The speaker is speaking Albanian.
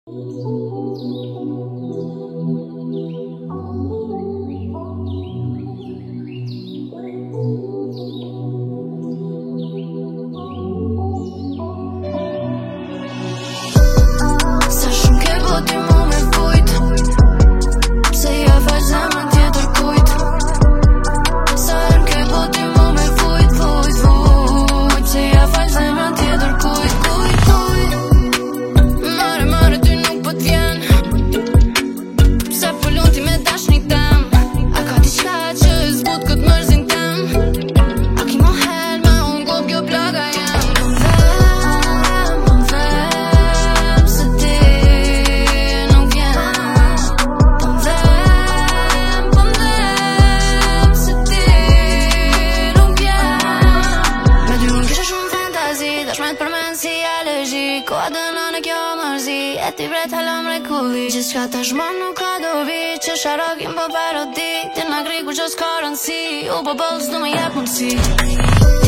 Sa shumë ke boti mu me vujt, se ja faq zemrën tjetër kujt. Sa herë ke boti mu me vujt, se ja faq zemrën tjetër kujt. Mare ty nuk po t'vjen, se po luti me dashnik tem. A ka diçka që zbut kët mërzin tem? A ki mo hel me unë gop kjo plaga jem. Po m'dhem se ti nuk vjen. Po m'dhem se ti nuk vjen. Me dy unë kisha shumë fantazi, dashmet për men si alergji. Koha dënon e kjo mërzi, e ti vret halom rekulli. Gjithçka tashmon nuk ka dobi, që sharokin po parodi. Ti na kri kur që s'ka rëndsi, u po s'du me jep mundsi.